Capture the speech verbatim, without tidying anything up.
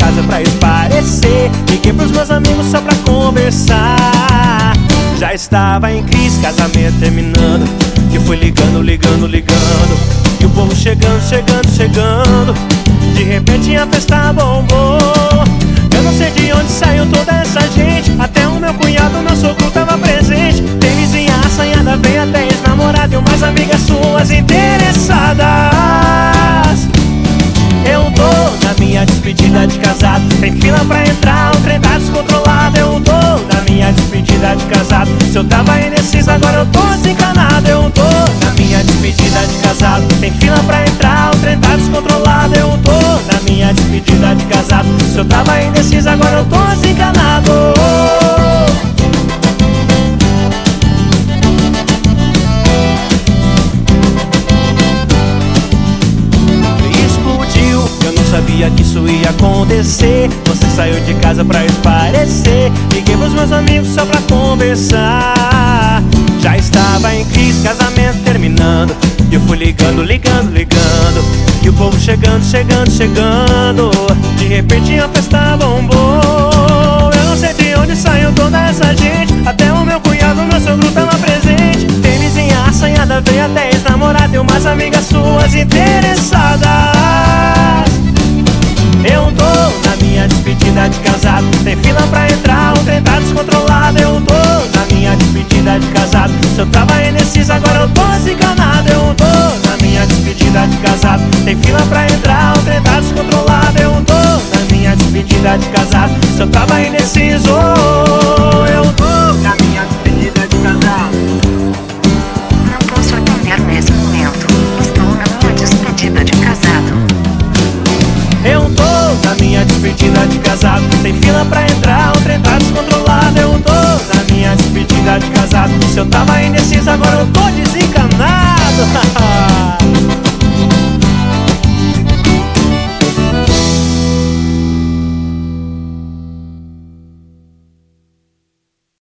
casa pra esparecer. Liguei pros meus amigos só pra conversar. Já estava em crise, casamento terminando. E fui ligando, ligando, ligando. E o povo chegando, chegando, chegando. De repente a festa bombou. Eu não sei de onde saiu toda essa gente. Até o meu cunhado, meu sogro tava presente. Tem vizinha assanhada, veio até ex-namorada e umas amigas suas interessadas. Eu tô na minha despedida de casado. Tem fila pra entrar, o trem tá descontrolado. Eu tô na minha despedida de casado. Se eu tava indeciso, agora eu tô desencanado. Eu tô na minha despedida de casado. Tem fila pra entrar, o trem tá descontrolado. Eu tô na minha despedida de casado. Se eu tava indeciso, agora eu tô desencanado. Sabia que isso ia acontecer. Você saiu de casa pra esparecer. Liguei pros meus amigos só pra conversar. Já estava em crise, casamento terminando. E eu fui ligando, ligando, ligando. E o povo chegando, chegando, chegando. De repente a festa bombou. Eu não sei de onde saiu toda essa gente. Até o meu cunhado, meu sogro tava presente. Tem vizinha assanhada, veio até ex-namorada e umas amigas suas interessadas. Eu tô na minha despedida de casado. Tem fila pra entrar, o trem tá descontrolado. Eu tô na minha despedida de casado. Se eu tava indeciso, agora eu tô desencanado. Eu tô na minha despedida de casado. Tem fila pra entrar, o trem tá descontrolado. Eu tô na minha despedida de casado. Se eu tava indeciso, eu tô na minha despedida de casado. Não posso atender nesse momento. Estou na minha despedida de casado. Eu tô na minha despedida de casado. Tem fila pra entrar, o trem tá descontrolado. Eu tô na minha despedida de casado. Se eu tava indeciso, agora eu tô desencanado.